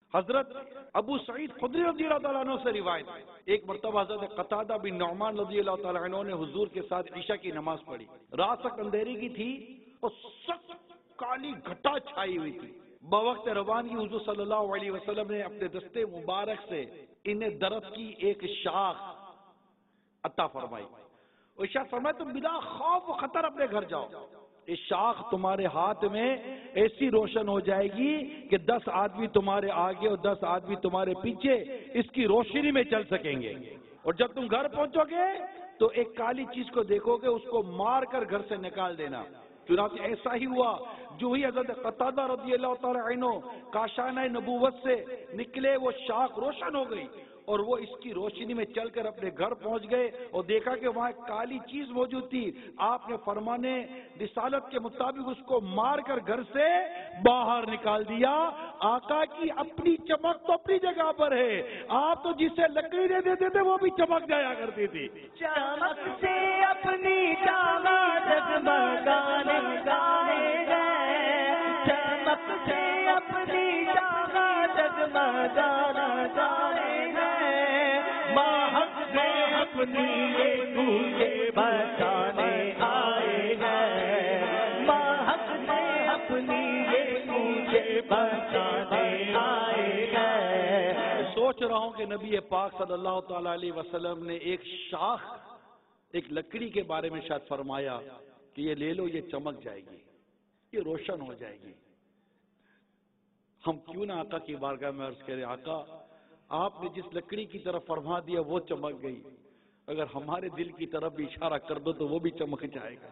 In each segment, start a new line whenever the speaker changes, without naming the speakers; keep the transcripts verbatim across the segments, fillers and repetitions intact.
حضرت ابو سعید خدری رضی اللہ تعالیٰ عنہ سے روایت، ایک مرتبہ حضرت قتادہ بن نعمان رضی اللہ تعالیٰ عنہ نے حضور کے ساتھ عشاء کی نماز پڑھی. رات تک اندھیری کی تھی اور سخت کالی گھٹا چھائی ہوئی تھی. بوقت روانگی حضور صلی اللہ علیہ وسلم نے اپنے دستے مبارک سے انہیں درخت کی ایک شاخ عطا فرمائی. اور شاخ فرمایا تم بلا خوف و خطر اپنے گھر جاؤ. یہ شاخ تمہارے ہاتھ میں ایسی روشن ہو جائے گی کہ دس آدمی تمہارے آگے اور دس آدمی تمہارے پیچھے اس کی روشنی میں چل سکیں گے. اور جب تم گھر پہنچو گے تو ایک کالی چیز کو دیکھو گے، اس کو مار کر گھر سے نکال دینا. چنانچہ ایسا ہی ہوا. جو ہی حضرت قتادہ رضی اللہ تعالی عنہ کاشانہ نبوت سے نکلے وہ شاخ روشن ہو گئی اور وہ اس کی روشنی میں چل کر اپنے گھر پہنچ گئے اور دیکھا کہ وہاں ایک کالی چیز موجود تھی. آپ نے فرمانے رسالت کے مطابق اس کو مار کر گھر سے باہر نکال دیا. آقا کی اپنی چمک تو اپنی جگہ پر ہے، آپ تو جسے لکڑی دے دیتے تھے وہ بھی چمک جایا کرتی تھی.
چمک سے اپنی چمک جگمگانے گانے گئے، چمک سے اپنی چمک جگمگانا گانے گئے، مہک گئے اپنی یہ تجھے بچانے آئے ہیں، مہک گئے اپنی یہ تجھے بچانے آئے ہیں.
سوچ رہا ہوں کہ نبی پاک صلی اللہ تعالی علیہ وسلم نے ایک شاخ، ایک لکڑی کے بارے میں شاید فرمایا کہ یہ لے لو، یہ چمک جائے گی، یہ روشن ہو جائے گی. ہم کیوں نہ آقا کی بارگاہ میں عرض کریں، آقا آپ نے جس لکڑی کی طرف فرما دیا وہ چمک گئی، اگر ہمارے دل کی طرف بھی اشارہ کر دو تو وہ بھی چمک جائے گا.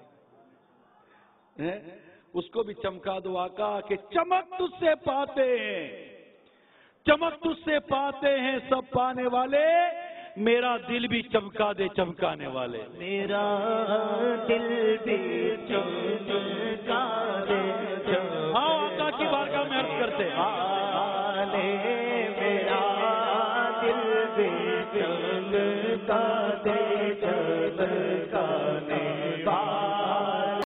اس کو بھی چمکا دو آقا کہ چمک تجھ سے پاتے ہیں، چمک تجھ سے پاتے ہیں سب پانے والے، میرا دل بھی چمکا دے چمکانے والے.
میرا دل بھی چمکا دے.
ہاں آقا کی بارگاہ میں عرض کرتے
آنے میرا دل بھی چمکا دے چمکانے